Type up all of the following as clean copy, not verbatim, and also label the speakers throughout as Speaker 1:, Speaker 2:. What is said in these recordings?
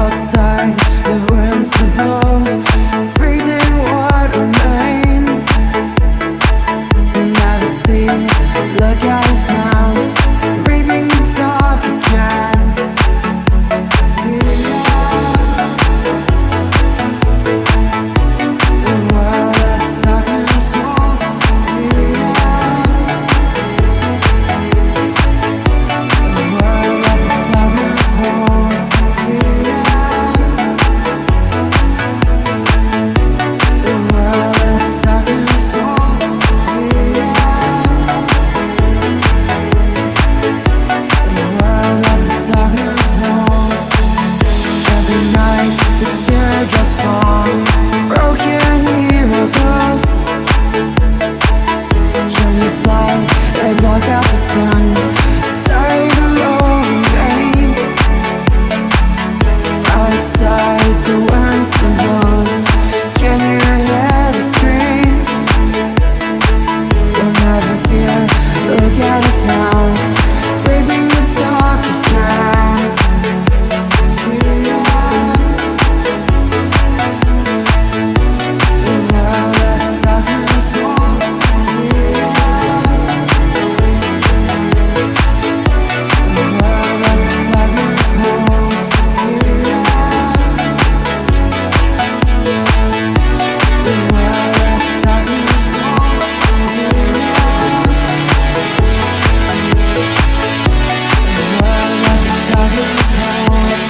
Speaker 1: outside, the winds that blows, freezing what remains. We never see, look at us now, reaping the dark again. The world that's darkness holds you. The world that the darkness holds you. The world that's darkness holds you. The world that the darkness holds. Every night the teardrops fall, broken heroes' hopes. Can you fly? They block out the sun, tired alone in vain. Outside the winds and blows, can you hear the screams? We'll never fear, look at us now, braving the dark again. The world that's darkness holds you. The world that the darkness holds you. The world that's darkness holds you. The world that the darkness holds.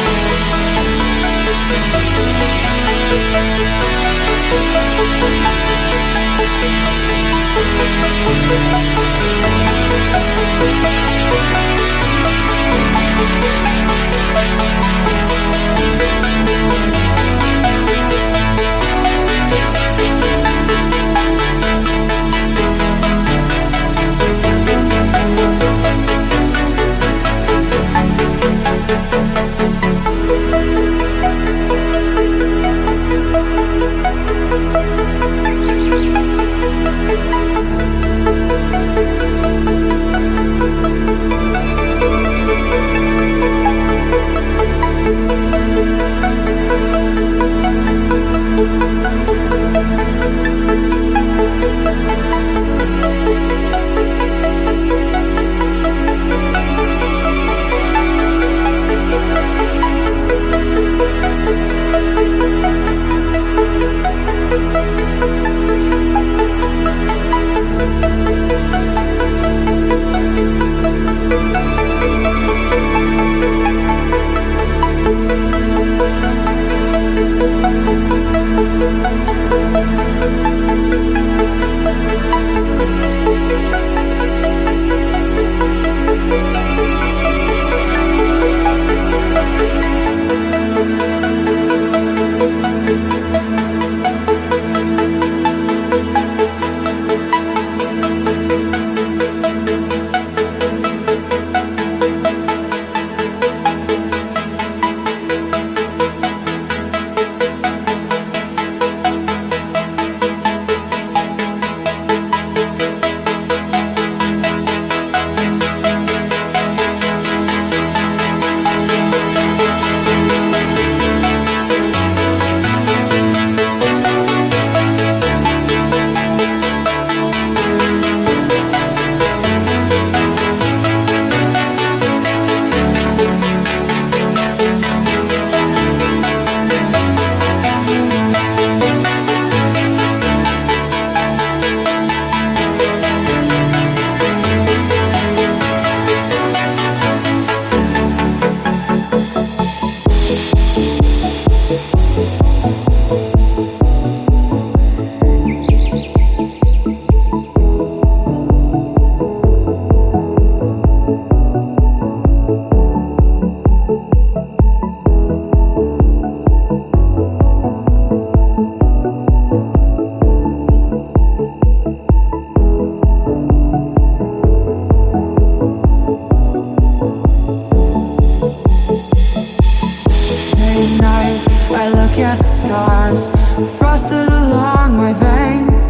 Speaker 1: At the stars, frosted along my veins,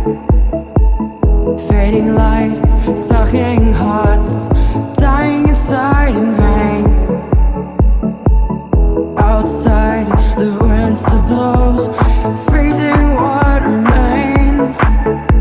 Speaker 1: fading light, talking hearts, dying inside in vain. outside, the wind still blows, freezing what remains.